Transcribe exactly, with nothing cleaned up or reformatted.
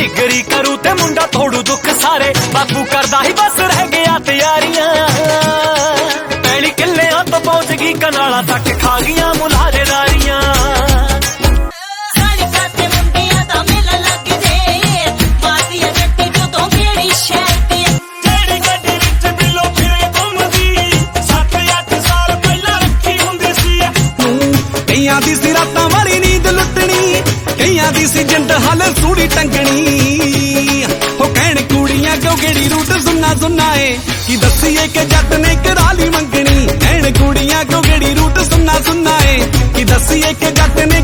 degree करू ते मुंडा थोड़ू दुख सारे बापू करदा ही बस रह गया तैयारियां पैली किल्लियां तो पहुंच गई कनाला तक खा गया मुलाजेदारियां कईयां दी सी रातां वाली नींद लुटनी कईयां दी सी जिंद हाले सूड़ी टंगनी हो कहण कुड़ियां क्यों गेड़ी रूट सुनना सुनना है कि दसीए के जट ने कराली मंगनी कहण कुड़ियां क्यों गेड़ी रूट सुनना सुनना है कि दसीए के जट ने